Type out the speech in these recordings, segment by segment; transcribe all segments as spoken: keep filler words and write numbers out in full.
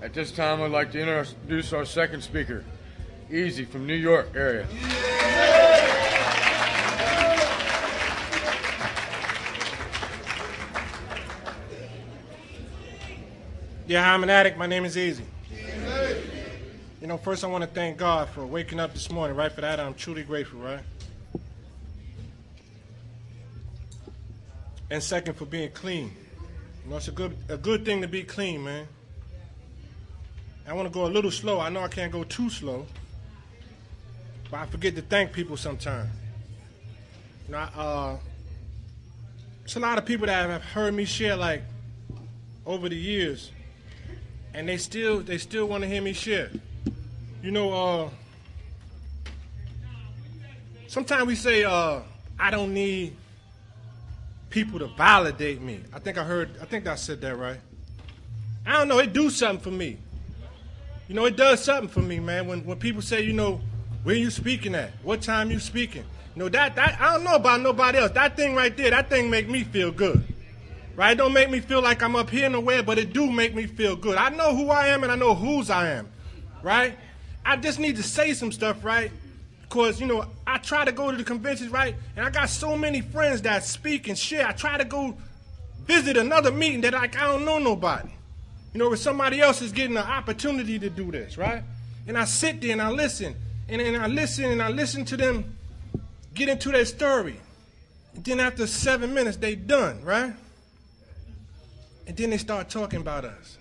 At this time, I'd like to introduce our second speaker, Easy from New York area. Yeah, hi, I'm an addict. My name is Easy. You know, first I want to thank God for waking up this morning. Right, for that, I'm truly grateful, right? And second, for being clean. You know, it's a good, a good thing to be clean, man. I want to go a little slow. I know I can't go too slow, but I forget to thank people sometimes. You know, I, uh, it's a lot of people that have heard me share, like, over the years, and they still, they still want to hear me share. You know, uh, sometimes we say, uh, I don't need people to validate me. I think I heard, I think I said that right. I don't know, it do something for me. You know, it does something for me, man, when, when people say, you know, where you speaking at? What time you speaking? You know, that, that, I don't know about nobody else. That thing right there, that thing make me feel good. Right? It don't make me feel like I'm up here nowhere, but it do make me feel good. I know who I am and I know whose I am. Right? I just need to say some stuff, right? Because, you know, I try to go to the conventions, right? And I got so many friends that speak and share. I try to go visit another meeting that like I don't know nobody. You know, where somebody else is getting an opportunity to do this, right? And I sit there and I listen. And, and I listen and I listen to them get into their story. And then after seven minutes, they done, right? And then they start talking about us.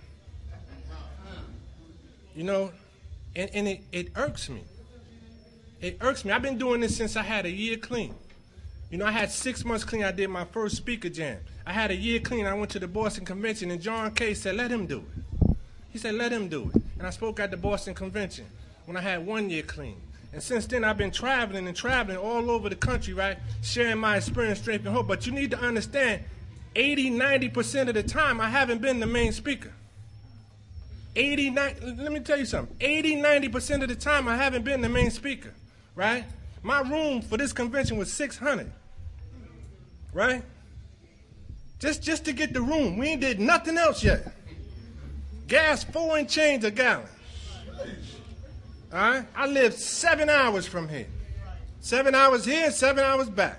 You know? And, and it, it irks me. It irks me. I've been doing this since I had a year clean. You know, I had six months clean. I did my first speaker jam. I had a year clean. I went to the Boston Convention, and John Kay said, let him do it. He said, let him do it. And I spoke at the Boston Convention when I had one year clean. And since then, I've been traveling and traveling all over the country, right, sharing my experience, strength, and hope. But you need to understand, eighty, ninety percent of the time, I haven't been the main speaker. eighty, ninety, let me tell you something. eighty, ninety percent of the time, I haven't been the main speaker, right? My room for this convention was six hundred, right? Just, just to get the room. We ain't did nothing else yet. Gas, four and change a gallon. All right? I live seven hours from here. Seven hours here, seven hours back.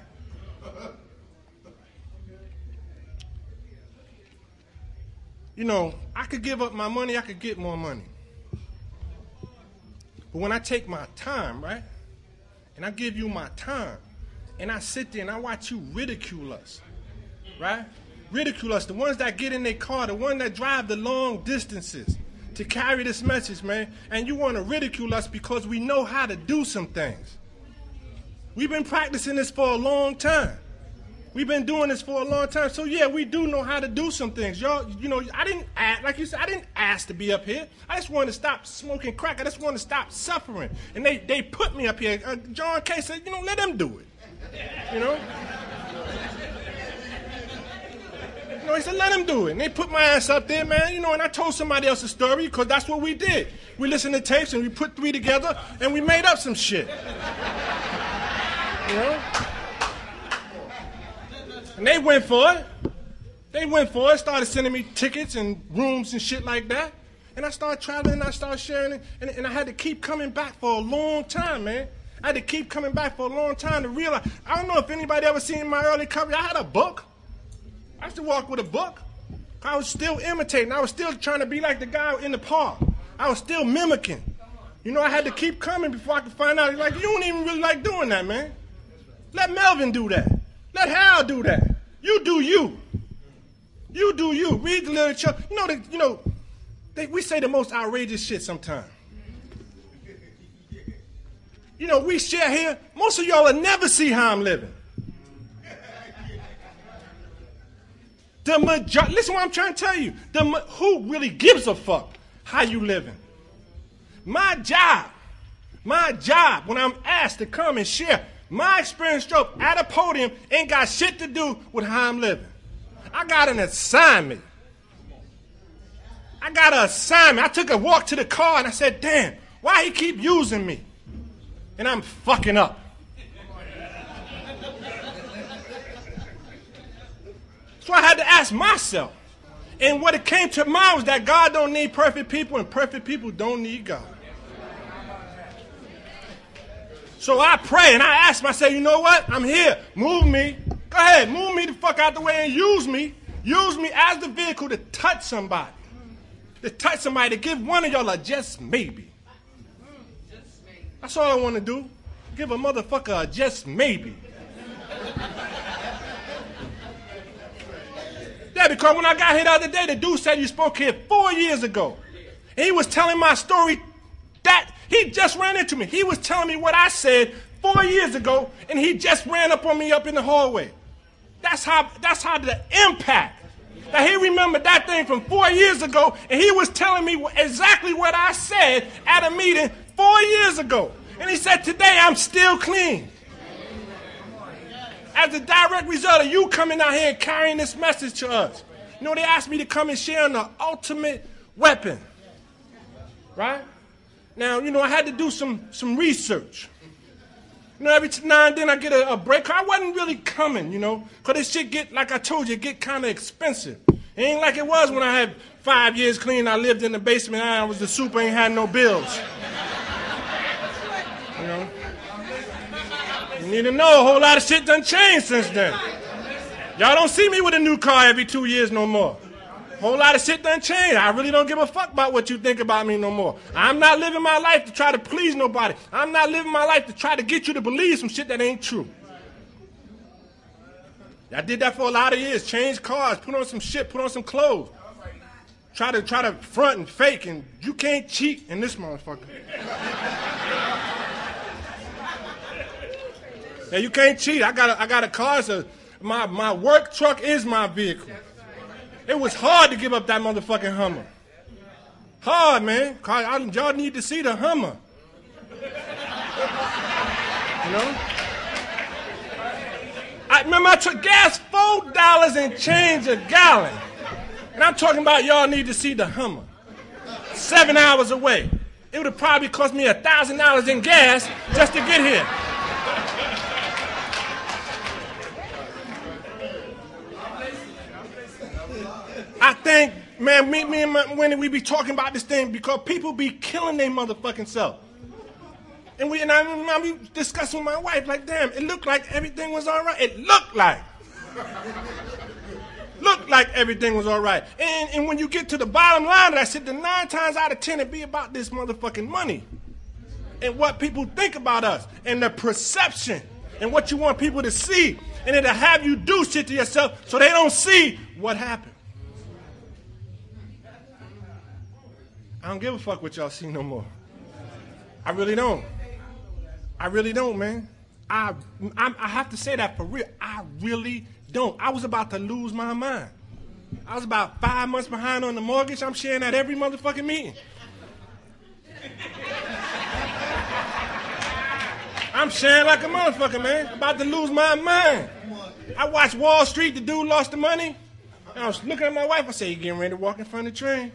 You know, I could give up my money, I could get more money. But when I take my time, right, and I give you my time, and I sit there and I watch you ridicule us, right? Ridicule us, the ones that get in their car, the ones that drive the long distances to carry this message, man, and you want to ridicule us because we know how to do some things. We've been practicing this for a long time. We've been doing this for a long time. So, yeah, we do know how to do some things. Y'all, you know, I didn't ask, like you said, I didn't ask to be up here. I just wanted to stop smoking crack. I just wanted to stop suffering. And they, they put me up here. Uh, John Kay said, you know, let them do it. You know? You know, he said, let them do it. And they put my ass up there, man. You know, and I told somebody else's story because that's what we did. We listened to tapes and we put three together and we made up some shit. You know? And they went for it. They went for it, started sending me tickets and rooms and shit like that. And I started traveling and I started sharing it. And, and I had to keep coming back for a long time, man. I had to keep coming back for a long time to realize. I don't know if anybody ever seen my early coverage. I had a book. I used to walk with a book. I was still imitating. I was still trying to be like the guy in the park. I was still mimicking. You know, I had to keep coming before I could find out. Like, you don't even really like doing that, man. Let Melvin do that. Let Hal do that. You do you. You do you. Read the literature. You know, the, you know they, we say the most outrageous shit sometimes. You know, we share here. Most of y'all will never see how I'm living. The majority, listen what I'm trying to tell you. The who really gives a fuck how you living? My job, my job, when I'm asked to come and share my experience stroke at a podium ain't got shit to do with how I'm living. I got an assignment. I got an assignment. I took a walk to the car and I said, damn, why he keep using me? And I'm fucking up. So I had to ask myself, And what it came to mind was that God don't need perfect people and perfect people don't need God. So I pray and I ask myself, you know what? I'm here. Move me. Go ahead. Move me the fuck out the way and use me. Use me as the vehicle to touch somebody. To touch somebody, to give one of y'all a just maybe. That's all I want to do. Give a motherfucker a just maybe. Yeah, because when I got here the other day, the dude said you spoke here four years ago. And he was telling my story that he just ran into me. He was telling me what I said four years ago, and he just ran up on me up in the hallway. That's how, that's how the impact. That he remembered that thing from four years ago, and he was telling me exactly what I said at a meeting four years ago. And he said, today I'm still clean. As a direct result of you coming out here and carrying this message to us. You know, they asked me to come and share on the ultimate weapon. Right? Now, you know, I had to do some, some research. You know, every now and then I get a, a break. I wasn't really coming, you know, because this shit get, like I told you, it get kind of expensive. It ain't like it was when I had five years clean. I lived in the basement. I was the super, ain't had no bills. You know? You need to know a whole lot of shit done changed since then. Y'all don't see me with a new car every two years no more. A whole lot of shit done changed. I really don't give a fuck about what you think about me no more. I'm not living my life to try to please nobody. I'm not living my life to try to get you to believe some shit that ain't true. I did that for a lot of years. Change cars, put on some shit, put on some clothes. Try to try to front and fake, and you can't cheat in this motherfucker. Yeah, you can't cheat. I got a, I got a car. So my, my work truck is my vehicle. It was hard to give up that motherfucking Hummer. Hard, man. I, y'all need to see the Hummer. You know? I remember I took gas four dollars and change a gallon. And I'm talking about y'all need to see the Hummer. Seven hours away. It would have probably cost me a thousand dollars in gas just to get here. I think, man, me, me and my, when we be talking about this thing because people be killing their motherfucking self. And we and I, I be discussing with my wife, like, damn, it looked like everything was all right. It looked like. looked like everything was all right. And, and when you get to the bottom line of that shit, the nine times out of ten, it be about this motherfucking money. And what people think about us. And the perception. And what you want people to see. And it'll have you do shit to yourself so they don't see what happened. I don't give a fuck what y'all see no more. I really don't. I really don't, man. I, I I have to say that for real. I really don't. I was about to lose my mind. I was about five months behind on the mortgage. I'm sharing that every motherfucking meeting. I'm sharing like a motherfucker, man. About to lose my mind. I watched Wall Street. The dude lost the money. And I was looking at my wife. I said, you getting ready to walk in front of the train?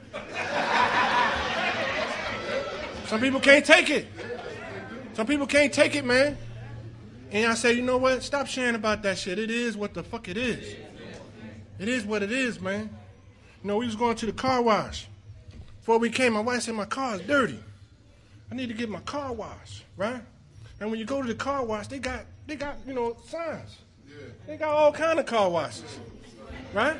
Some people can't take it. Some people can't take it, man. And I say, you know what? Stop sharing about that shit. It is what the fuck it is. It is what it is, man. You know, we was going to the car wash. Before we came, my wife said, my car is dirty. I need to get my car washed, right? And when you go to the car wash, they got, they got, you know, signs. They got all kind of car washes, right?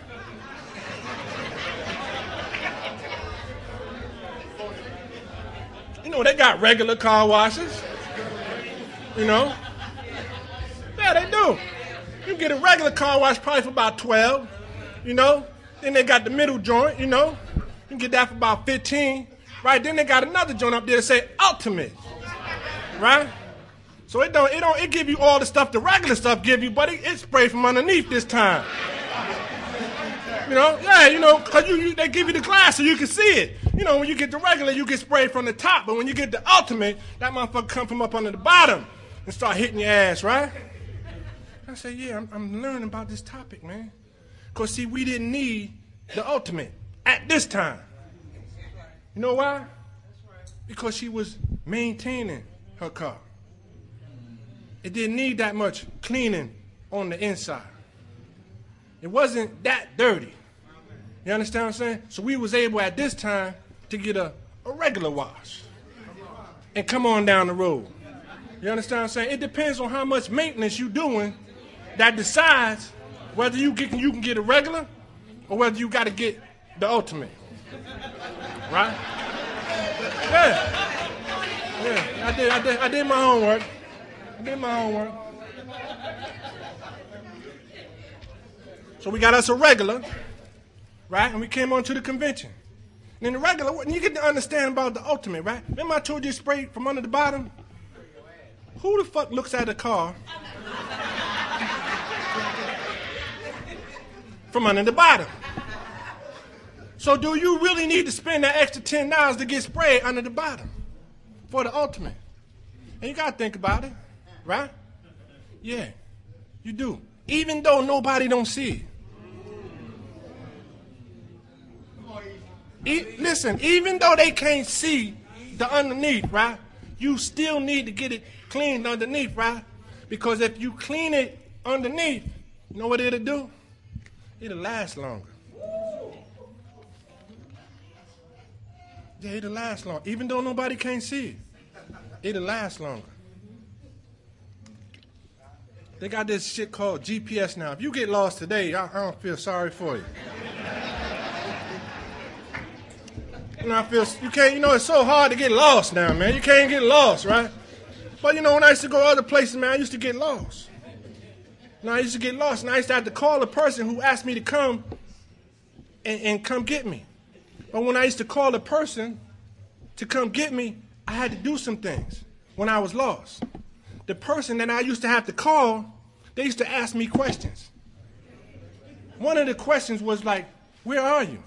You know, they got regular car washes. You know? Yeah, they do. You get a regular car wash probably for about twelve, you know? Then they got the middle joint, you know? You can get that for about fifteen, right? Then they got another joint up there that say ultimate, right? So it don't, it don't, it give you all the stuff the regular stuff give you, but it, it sprayed from underneath this time. You know, yeah, you know, because you, you, they give you the glass so you can see it. You know, when you get the regular, you get sprayed from the top. But when you get the ultimate, that motherfucker come from up under the bottom and start hitting your ass, right? I say, yeah, I'm, I'm learning about this topic, man. Because, see, we didn't need the ultimate at this time. You know why? Because she was maintaining her car. It didn't need that much cleaning on the inside. It wasn't that dirty. You understand what I'm saying? So we was able at this time to get a, a regular wash and come on down the road. You understand what I'm saying? It depends on how much maintenance you doing that decides whether you get, you can get a regular or whether you got to get the ultimate. Right? Yeah. Yeah, I did, I did, I did my homework. I did my homework. So we got us a regular, right? And we came on to the convention. And in the regular, when you get to understand about the ultimate, right? Remember I told you spray from under the bottom? Who the fuck looks at a car from under the bottom? So do you really need to spend that extra ten dollars to get sprayed under the bottom for the ultimate? And you got to think about it, right? Yeah, you do. Even though nobody don't see it. E- listen, even though they can't see the underneath, right? You still need to get it cleaned underneath, right? Because if you clean it underneath, you know what it'll do? It'll last longer. Yeah, it'll last longer. Even though nobody can't see it, it'll last longer. They got this shit called G P S now. If you get lost today, I, I don't feel sorry for you. You know, I feel you can't. You know, it's so hard to get lost now, man. You can't get lost, right? But you know, when I used to go other places, man, I used to get lost. You know, I used to get lost, and I used to have to call a person who asked me to come and, and come get me. But when I used to call a person to come get me, I had to do some things when I was lost. The person that I used to have to call, they used to ask me questions. One of the questions was like, "Where are you?"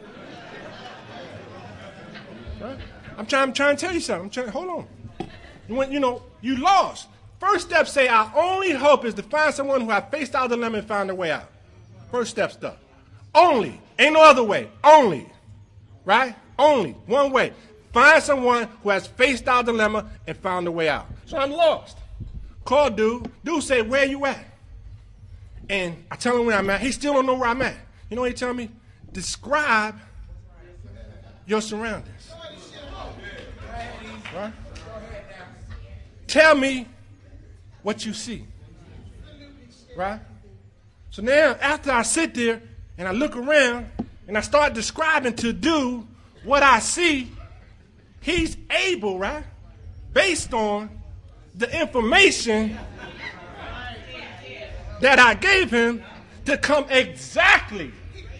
Right? I'm trying, I'm trying to tell you something. I'm trying, hold on. When, you know, you lost. First step say, our only hope is to find someone who has faced our dilemma and found a way out. First step stuff. Only. Ain't no other way. Only. Right? Only. One way. Find someone who has faced our dilemma and found a way out. So I'm lost. Call dude. Dude say, where you at? And I tell him where I'm at. He still don't know where I'm at. You know what he tell me? Describe your surroundings. Right? Tell me what you see. Right? So now, after I sit there and I look around and I start describing to dude what I see, he's able, right, based on the information that I gave him, to come exactly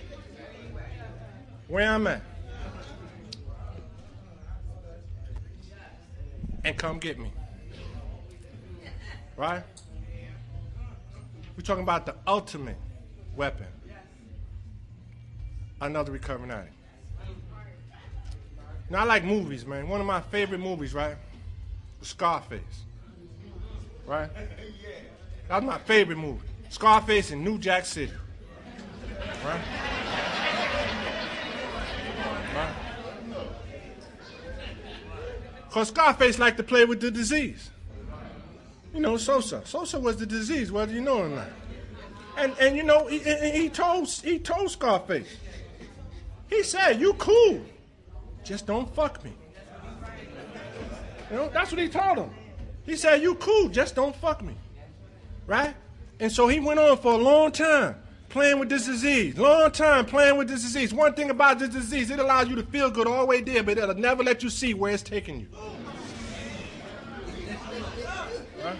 where I'm at. And come get me. Right? We're talking about the ultimate weapon. Another recovering addict. Now, I like movies, man. One of my favorite movies, right, was Scarface. Right? That was my favorite movie. Scarface in New Jack City. Right? Right? Because Scarface liked to play with the disease. You know, Sosa. Sosa was the disease, whether you know or not. And, and you know, he, he, told, he told Scarface, he said, you cool, just don't fuck me. You know, that's what he told him. He said, you cool, just don't fuck me. Right? And so he went on for a long time playing with this disease. Long time playing with this disease. One thing about this disease, it allows you to feel good all the way there, but it'll never let you see where it's taking you. Right?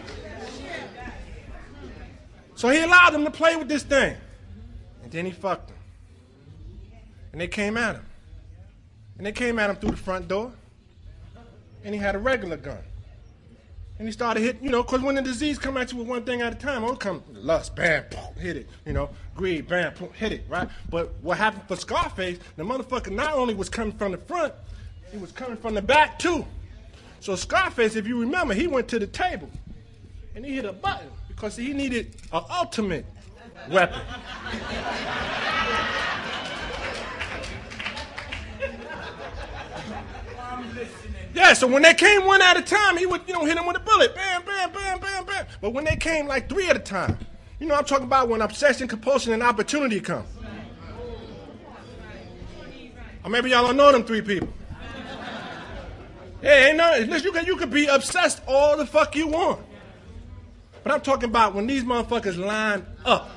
So he allowed them to play with this thing. And then he fucked them. And they came at him. And they came at him through the front door. And he had a regular gun. And he started hitting, you know, because when the disease come at you with one thing at a time, it'll come lust, bam, hit it, you know, greed, bam, hit it, right? But what happened for Scarface, the motherfucker not only was coming from the front, he was coming from the back too. So Scarface, if you remember, he went to the table and he hit a button because he needed an ultimate weapon. Yeah, so when they came one at a time, he would, you know, hit him with a bullet. Bam, bam, bam, bam, bam. But when they came like three at a time, you know, I'm talking about when obsession, compulsion, and opportunity come. Or maybe y'all don't know them three people. Hey, ain't no, listen, you can, you can be obsessed all the fuck you want. But I'm talking about when these motherfuckers line up.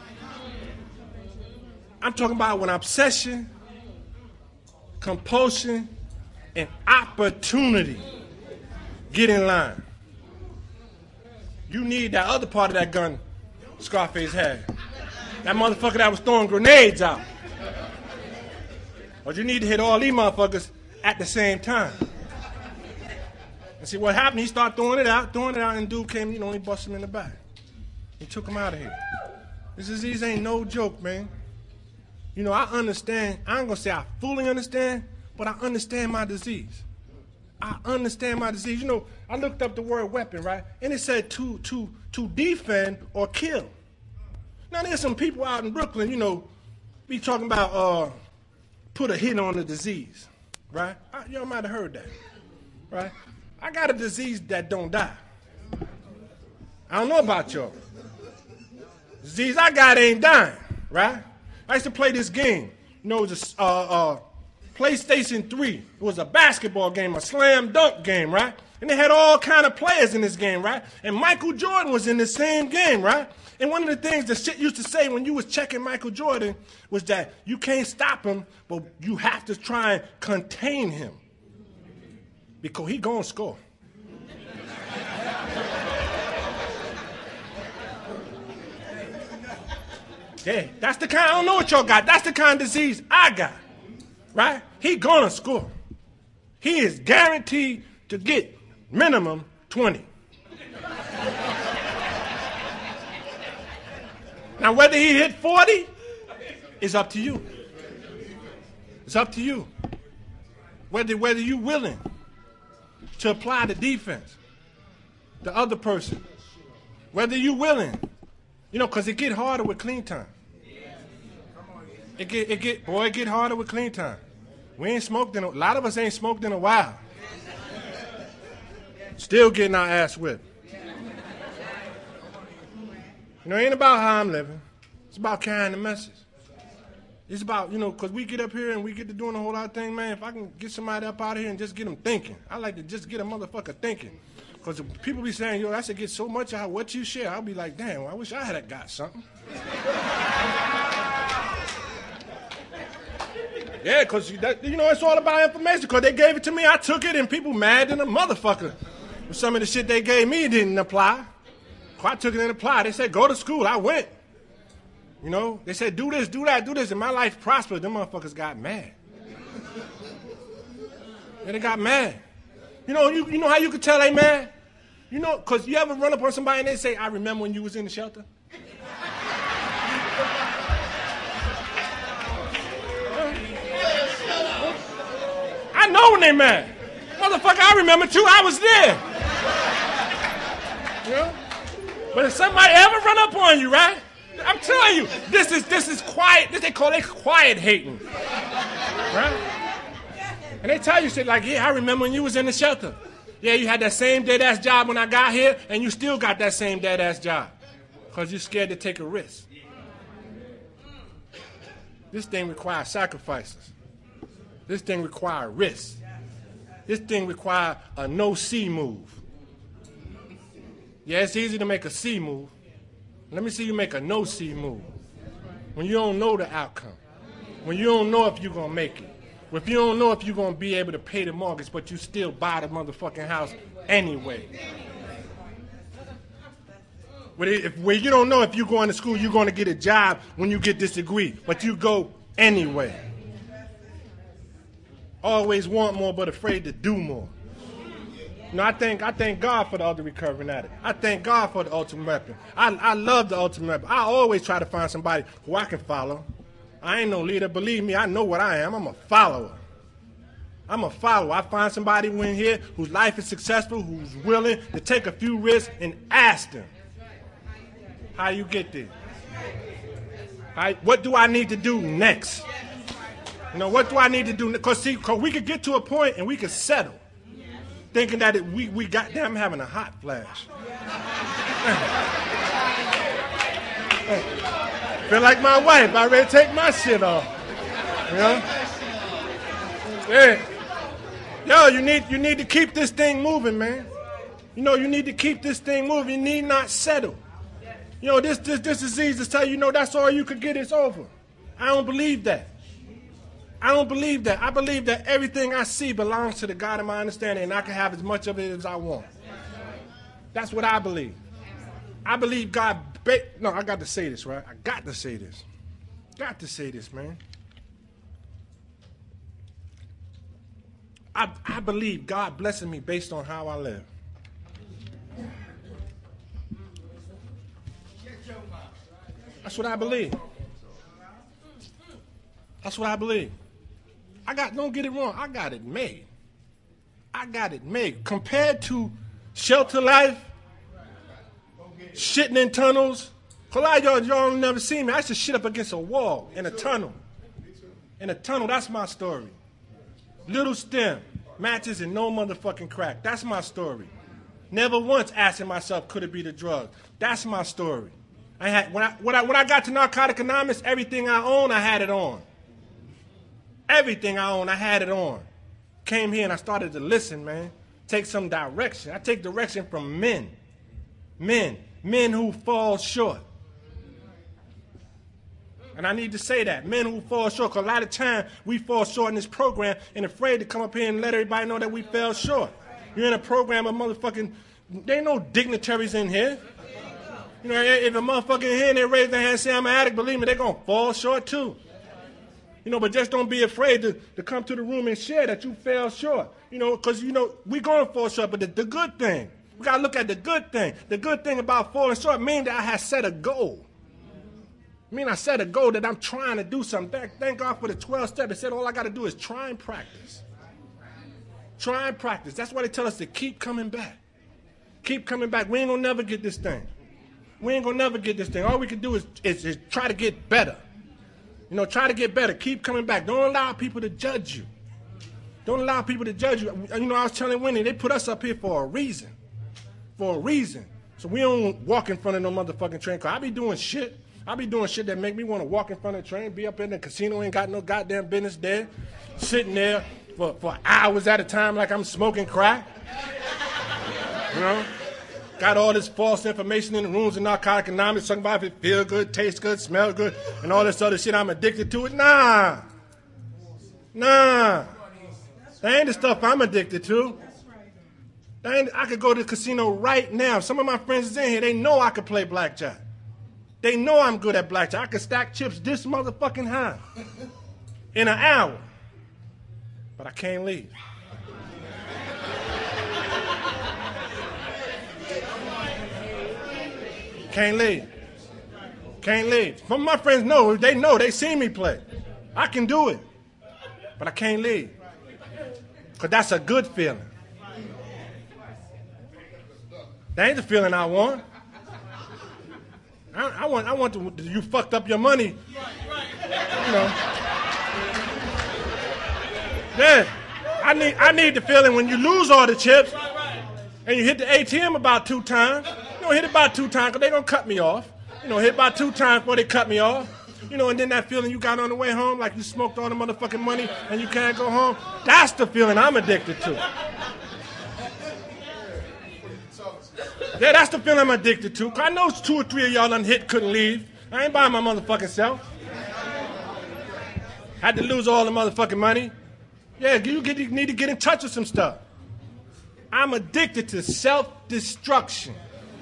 I'm talking about when obsession, compulsion, and opportunity get in line. You need that other part of that gun Scarface had. That motherfucker that was throwing grenades out. But you need to hit all these motherfuckers at the same time. And see what happened, he started throwing it out, throwing it out, and dude came, you know, he busted him in the back. He took him out of here. This disease ain't no joke, man. You know, I understand, I ain't gonna say I fully understand, but I understand my disease. I understand my disease. You know, I looked up the word weapon, right? And it said to to to defend or kill. Now there's some people out in Brooklyn, you know, be talking about uh put a hit on the disease, right? I, y'all might have heard that, right? I got a disease that don't die. I don't know about y'all. Disease I got ain't dying, right? I used to play this game. You know, it was a uh, uh, PlayStation three. It was a basketball game, a slam dunk game, right? And they had all kind of players in this game, right? And Michael Jordan was in the same game, right? And one of the things the shit used to say when you was checking Michael Jordan was that you can't stop him, but you have to try and contain him. Because he gonna score. Yeah, that's the kind, I don't know what y'all got. That's the kind of disease I got, right? He gonna score. He is guaranteed to get minimum twenty. Now, whether he hit forty is up to you. It's up to you. Whether, whether you're willing to apply the defense, the other person, whether you're willing. You know, because it get harder with clean time. It get, it get, boy, it get harder with clean time. We ain't smoked in a, a lot of us ain't smoked in a while. Still getting our ass whipped. You know, it ain't about how I'm living. It's about carrying the message. It's about, you know, because we get up here and we get to doing a whole lot of things, man. If I can get somebody up out of here and just get them thinking. I like to just get a motherfucker thinking. Because people be saying, yo, I should get so much out of what you share. I'll be like, damn, I wish I had got something. Yeah, because, you know, it's all about information. Because they gave it to me, I took it, and people mad than a motherfucker. Some of the shit they gave me didn't apply. I took it and applied. They said, go to school. I went. You know, they said, do this, do that, do this. And my life prospered. Them motherfuckers got mad. Yeah, they got mad. You know, you, you know how you could tell they mad? You know, because you ever run up on somebody and they say, I remember when you was in the shelter? I know when they mad. Motherfucker, I remember too, I was there. You know? But if somebody ever run up on you, right? I'm telling you, this is this is quiet, this they call it quiet hating. Right? And they tell you shit like, yeah, I remember when you was in the shelter. Yeah, you had that same dead-ass job when I got here, and you still got that same dead-ass job. Because you're scared to take a risk. This thing requires sacrifices. This thing requires risk. This thing requires a no-see move. Yeah, it's easy to make a C move. Let me see you make a no-see move. When you don't know the outcome. When you don't know if you're going to make it. If you don't know if you're going to be able to pay the mortgage, but you still buy the motherfucking house anyway. If, where you don't know if you're going to school, you're going to get a job when you get this degree, but you go anyway. Always want more, but afraid to do more. You know, I thank, I thank God for the other recovering addict. I thank God for the ultimate weapon. I, I love the ultimate weapon. I always try to find somebody who I can follow. I ain't no leader. Believe me, I know what I am. I'm a follower. I'm a follower. I find somebody in here whose life is successful, who's willing to take a few risks and ask them, how you get there? I, what do I need to do next? You know, what do I need to do? Because see, cause we could get to a point and we could settle. Thinking that it, we, we got, damn, I'm having a hot flash. Feel like my wife, I ready to take my shit off. You know? Yeah. Yo, you need you need to keep this thing moving, man. You know, you need to keep this thing moving. You need not settle. You know, this this this disease is tell you, you know, that's all you could get, it's over. I don't believe that. I don't believe that. I believe that everything I see belongs to the God of my understanding, and I can have as much of it as I want. That's what I believe. I believe God. Ba- no, I got to say this, right? I got to say this. Got to say this, man. I, I believe God blessing me based on how I live. That's what I believe. That's what I believe. I got, don't get it wrong, I got it made. I got it made. Compared to shelter life, shitting in tunnels. A lot of y'all, y'all never seen me. I used to shit up against a wall in a tunnel. In a tunnel, that's my story. Little stem, matches, and no motherfucking crack. That's my story. Never once asking myself, could it be the drug? That's my story. I had when I when I when I got to Narcotic Anonymous, everything I own, I had it on. Everything I own, I had it on. Came here and I started to listen, man. Take some direction. I take direction from men. Men. Men who fall short. And I need to say that. Men who fall short. Because a lot of time we fall short in this program and afraid to come up here and let everybody know that we fell short. You're in a program of motherfucking... There ain't no dignitaries in here. You know, if a motherfucker in here and they raise their hand and say I'm an addict, believe me, they're going to fall short too. You know, but just don't be afraid to, to come to the room and share that you fell short. You know, because, you know, we going to fall short, but the, the good thing, we got to look at the good thing. The good thing about falling short means that I have set a goal. I mean, I set a goal that I'm trying to do something. Thank, thank God for the twelve steps. It said all I got to do is try and practice. Try and practice. That's why they tell us to keep coming back. Keep coming back. We ain't going to never get this thing. We ain't going to never get this thing. All we can do is, is, is try to get better. You know, try to get better. Keep coming back. Don't allow people to judge you. Don't allow people to judge you. You know, I was telling Winnie, they put us up here for a reason. For a reason. So we don't walk in front of no motherfucking train car. I be doing shit. I be doing shit that make me want to walk in front of the train, be up in the casino, ain't got no goddamn business there, sitting there for, for hours at a time like I'm smoking crack. You know? Got all this false information in the rooms of Narcotic Anonymous, talking about if it feel good, taste good, smell good, and all this other shit. I'm addicted to it. Nah. Nah. That ain't the stuff I'm addicted to. That ain't, I could go to the casino right now. Some of my friends is in here. They know I could play blackjack. They know I'm good at blackjack. I could stack chips this motherfucking high in an hour. But I can't leave. Can't leave. Can't leave. Some of my friends know. They know. They seen me play. I can do it. But I can't leave. Because that's a good feeling. That ain't the feeling I want. I, I want, I want to, you fucked up your money. You know. Yeah. I need, I need the feeling when you lose all the chips and you hit the A T M about two times. You know, hit it about two times because they're going to cut me off. You know, hit about two times before they cut me off. You know, and then that feeling you got on the way home like you smoked all the motherfucking money and you can't go home. That's the feeling I'm addicted to. Yeah, that's the feeling I'm addicted to. I know two or three of y'all done hit, couldn't leave. I ain't buying my motherfucking self. Had to lose all the motherfucking money. Yeah, you, get, you need to get in touch with some stuff. I'm addicted to self-destruction.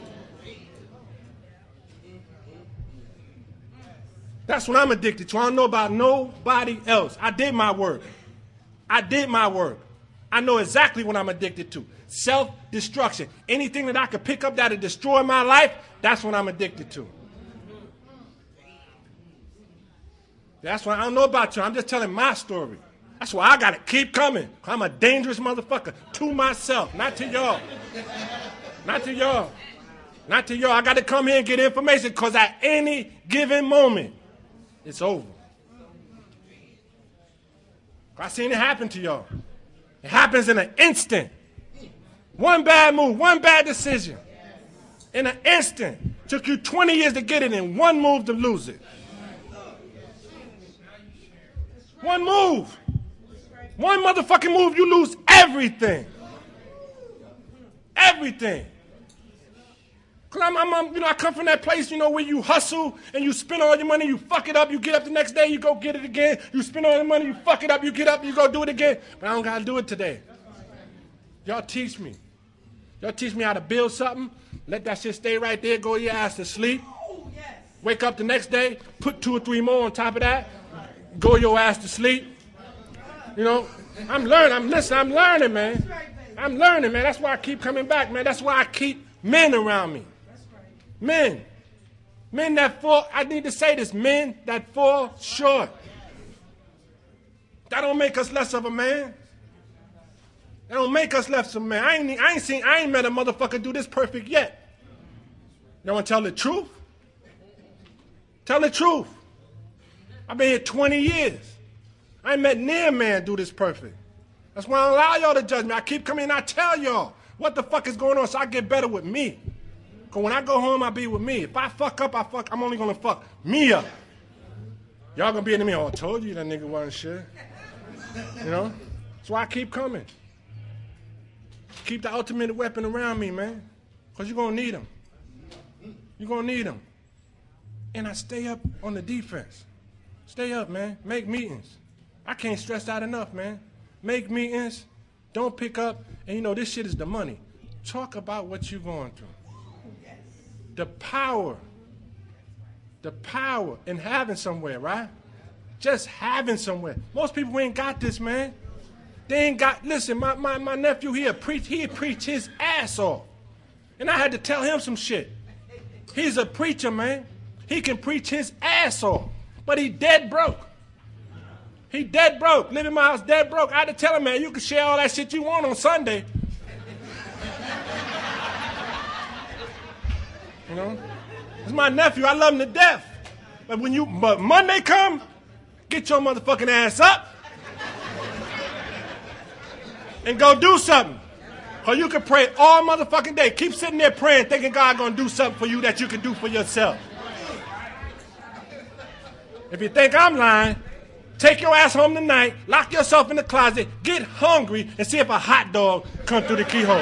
That's what I'm addicted to. I don't know about nobody else. I did my work. I did my work. I know exactly what I'm addicted to. Self-destruction. Anything that I could pick up that'll destroy my life, that's what I'm addicted to. That's why I don't know about you. I'm just telling my story. That's why I got to keep coming. I'm a dangerous motherfucker to myself, not to y'all. Not to y'all. Not to y'all. I got to come here and get information because at any given moment, it's over. I seen it happen to y'all. It happens in an instant. One bad move, one bad decision. In an instant. Took you twenty years to get it and one move to lose it. One move. One motherfucking move, you lose everything. Everything. Cause I'm, I'm, I'm, you know, I come from that place, you know, where you hustle and you spend all your money, you fuck it up, you get up the next day, you go get it again. You spend all your money, you fuck it up, you get up, you go do it again. But I don't gotta do it today. Y'all teach me. Y'all teach me how to build something. Let that shit stay right there. Go your ass to sleep. Wake up the next day. Put two or three more on top of that. Go your ass to sleep. You know, I'm learning. I'm listening. I'm learning, man. I'm learning, man. That's why I keep coming back, man. That's why I keep men around me. Men. Men that fall. I need to say this. Men that fall short. That don't make us less of a man. That don't make us less of a man. I ain't, I ain't seen, I ain't met a motherfucker do this perfect yet. You want to tell the truth? Tell the truth. I've been here twenty years. I ain't met near a man do this perfect. That's why I don't allow y'all to judge me. I keep coming and I tell y'all what the fuck is going on so I get better with me. Because when I go home, I be with me. If I fuck up, I fuck, I'm only going to fuck me up. Y'all going to be in me, oh, I told you that nigga wasn't shit. You know? That's why I keep coming. Keep the ultimate weapon around me, man. Because you're going to need them. You're going to need them. And I stay up on the defense. Stay up, man. Make meetings. I can't stress that enough, man. Make meetings. Don't pick up. And, you know, this shit is the money. Talk about what you're going through. The power. The power in having somewhere, right? Just having somewhere. Most people ain't got this, man. They ain't got, listen, my, my, my nephew, he'll preach, he'll preach his ass off. And I had to tell him some shit. He's a preacher, man. He can preach his ass off. But he dead broke. He dead broke. Live in my house dead broke. I had to tell him, man, you can share all that shit you want on Sunday. You know? It's my nephew. I love him to death. But when you, but Monday come, get your motherfucking ass up and go do something. Or you can pray all motherfucking day. Keep sitting there praying, thinking God gonna do something for you that you can do for yourself. If you think I'm lying, take your ass home tonight, lock yourself in the closet, get hungry, and see if a hot dog come through the keyhole.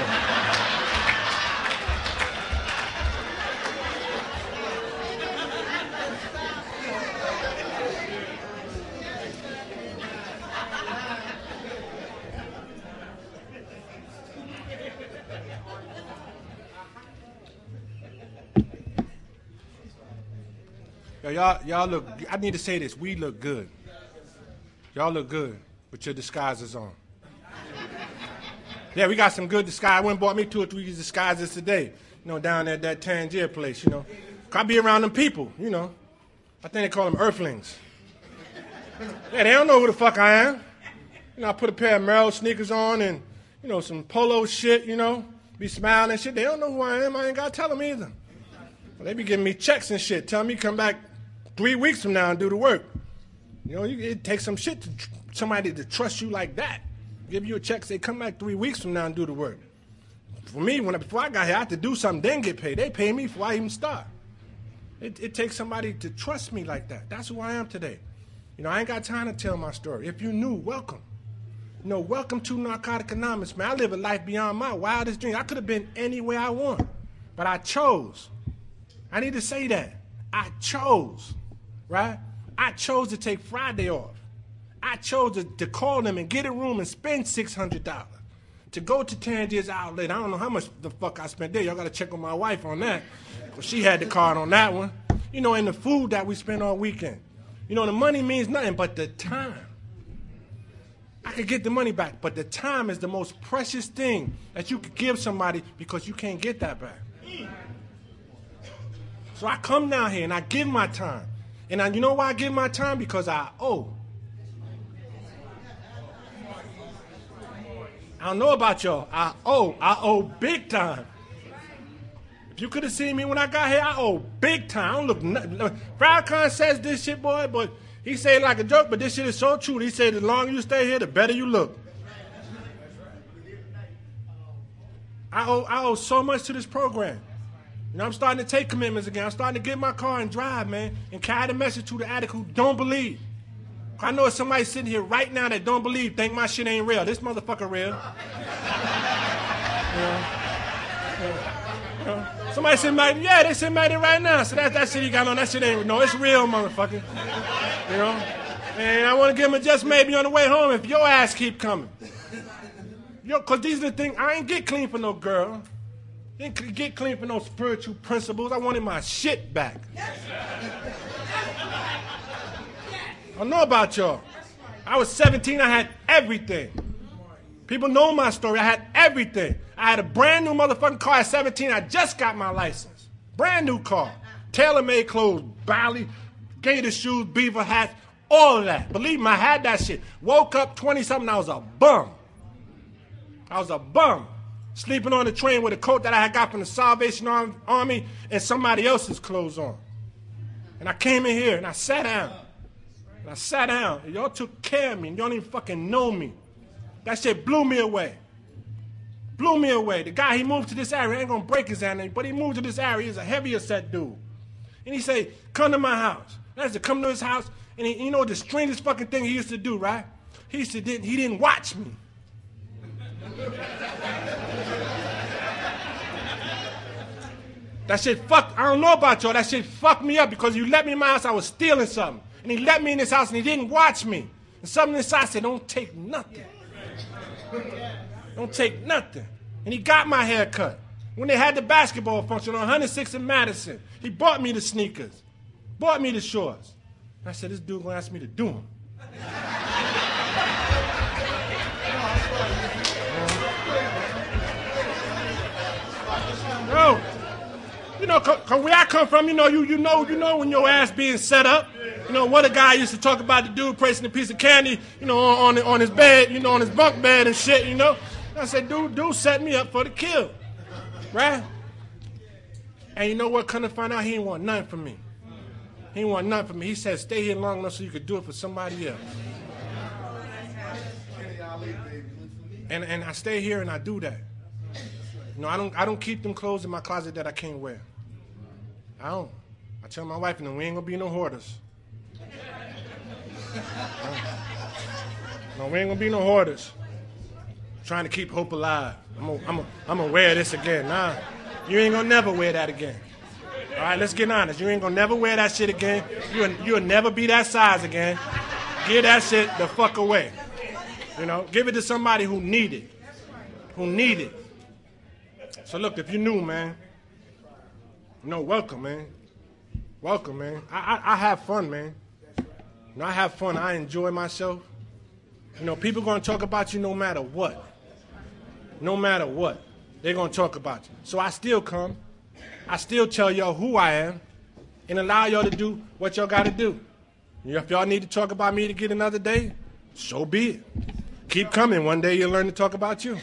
Y'all, y'all look, I need to say this, we look good. Y'all look good with your disguises on. Yeah, we got some good disguise. I went and bought me two or three disguises today, you know, down at that Tangier place, you know. I be around them people, you know. I think they call them earthlings. Yeah, they don't know who the fuck I am. You know, I put a pair of Merrell sneakers on and, you know, some polo shit, you know, be smiling and shit. They don't know who I am. I ain't got to tell them either. Well, they be giving me checks and shit, telling me come back three weeks from now and do the work. You know, you, it takes some shit to tr- somebody to trust you like that. Give you a check, say come back three weeks from now and do the work. For me, when I, before I got here, I had to do something, then get paid. They pay me before I even start. It, it takes somebody to trust me like that. That's who I am today. You know, I ain't got time to tell my story. If you knew, welcome. You know, welcome to Narcotic Anonymous, man. I live a life beyond my wildest dreams. I could have been anywhere I want, but I chose. I need to say that. I chose, right? I chose to take Friday off. I chose to, to call them and get a room and spend six hundred dollars. To go to Tangier's outlet. I don't know how much the fuck I spent there. Y'all got to check on my wife on that. Because she had the card on that one. You know, and the food that we spent all weekend. You know, the money means nothing but the time. I could get the money back, but the time is the most precious thing that you could give somebody because you can't get that back. So I come down here and I give my time. And I, you know why I give my time? Because I owe. I don't know about y'all. I owe. I owe big time. If you could have seen me when I got here, I owe big time. I don't look nothing. Farrakhan says this shit, boy, but he say it like a joke, but this shit is so true. He said the longer you stay here, the better you look. I owe, I owe so much to this program. You know, I'm starting to take commitments again. I'm starting to get in my car and drive, man, and carry the message to the addict who don't believe. I know somebody sitting here right now that don't believe, think my shit ain't real. This motherfucker real. You know? You know? Somebody said, yeah, they said made it right now. So that, that shit he got on, that shit ain't real. No, it's real, motherfucker. You know? And I want to give him a just maybe on the way home if your ass keep coming. Yo, because these are the things, I ain't get clean for no girl. Didn't get clean for no spiritual principles. I wanted my shit back. I know about y'all. I was seventeen, I had everything. People know my story, I had everything. I had a brand new motherfucking car at seventeen, I just got my license. Brand new car. Tailor-made clothes, Bally, gator shoes, beaver hats, all of that. Believe me, I had that shit. Woke up twenty-something, I was a bum. I was a bum. Sleeping on the train with a coat that I had got from the Salvation Army and somebody else's clothes on. And I came in here and I sat down. And I sat down and y'all took care of me and y'all didn't even fucking know me. That shit blew me away. Blew me away. The guy, he moved to this area, ain't gonna break his hand, but he moved to this area, he's a heavier set dude. And he said, come to my house. And I said, come to his house, and he, you know the strangest fucking thing he used to do, right? He used to, he didn't watch me. That shit fucked, I don't know about y'all, that shit fucked me up because you let me in my house, I was stealing something. And he let me in this house and he didn't watch me. And something inside said, don't take nothing. Don't take nothing. And he got my hair cut. When they had the basketball function on one hundred sixth and Madison, he bought me the sneakers, bought me the shorts. And I said, this dude gonna ask me to do them. No. You know, cause where I come from, you know, you you know, you know when your ass being set up. You know, what a guy used to talk about the dude placing a piece of candy, you know, on on, on his bed, you know, on his bunk bed and shit, you know. I said, dude, dude set me up for the kill, right? And you know what? Come to find out, he didn't want nothing from me. He didn't want nothing from me. He said, stay here long enough so you could do it for somebody else. And and I stay here and I do that. You know, I don't I don't keep them clothes in my closet that I can't wear. I don't. I tell my wife, no, we ain't gonna be no hoarders. No, we ain't gonna be no hoarders. Trying to keep hope alive. I'm gonna, I'm gonna, I'm gonna wear this again. Nah, you ain't gonna never wear that again. All right, let's get honest. You ain't gonna never wear that shit again. You'll, you'll never be that size again. Give that shit the fuck away. You know, give it to somebody who need it. Who need it. So look, if you're new, man, you know, welcome, man. Welcome, man. I, I, I have fun, man. You know, I have fun. I enjoy myself. You know, people gonna talk about you no matter what. No matter what. They're gonna talk about you. So I still come. I still tell y'all who I am and allow y'all to do what y'all gotta do. You know, if y'all need to talk about me to get another day, so be it. Keep coming. One day you'll learn to talk about you.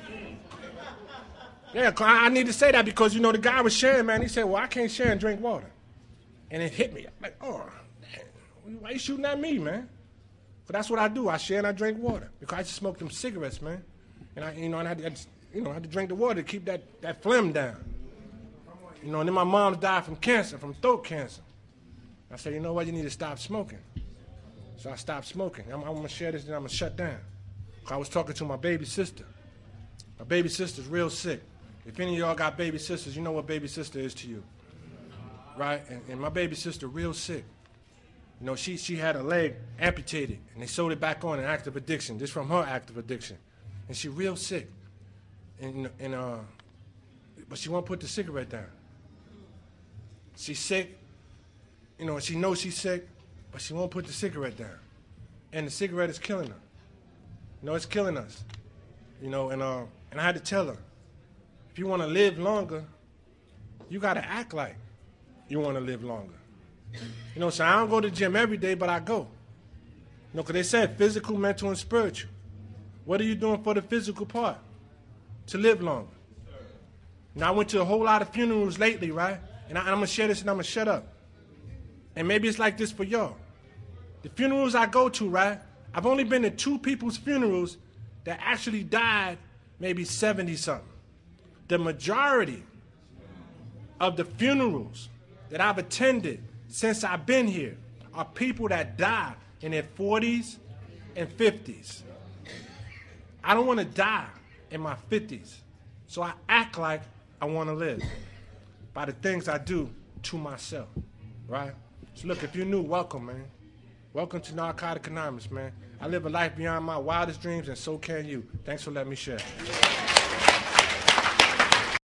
Yeah, I need to say that because, you know, the guy was sharing, man. He said, well, I can't share and drink water. And it hit me. I'm like, oh, man, why you shooting at me, man? But that's what I do. I share and I drink water because I just smoke them cigarettes, man. And I, you know, and I, I just, you know, I had to drink the water to keep that, that phlegm down. You know, and then my mom died from cancer, from throat cancer. I said, you know what, you need to stop smoking. So I stopped smoking. I'm, I'm going to share this and I'm going to shut down. I was talking to my baby sister. My baby sister's real sick. If any of y'all got baby sisters, you know what baby sister is to you, right? And, and my baby sister real sick. You know, she, she had a leg amputated, and they sewed it back on in active addiction, just from her active addiction. And she real sick. And, and uh, but she won't put the cigarette down. She's sick, you know, she knows she's sick, but she won't put the cigarette down. And the cigarette is killing her. You know, it's killing us. You know, and, uh, and I had to tell her, if you want to live longer, you got to act like you want to live longer. You know, so I don't go to the gym every day, but I go. You know, because they said physical, mental, and spiritual. What are you doing for the physical part? To live longer. Now, I went to a whole lot of funerals lately, right? And, I, and I'm going to share this and I'm going to shut up. And maybe it's like this for y'all. The funerals I go to, right? I've only been to two people's funerals that actually died maybe seventy-something. The majority of the funerals that I've attended since I've been here are people that died in their forties and fifties. I don't want to die in my fifties, so I act like I want to live by the things I do to myself, right? So look, if you're new, welcome, man. Welcome to Narcotic Anonymous, man. I live a life beyond my wildest dreams, and so can you. Thanks for letting me share.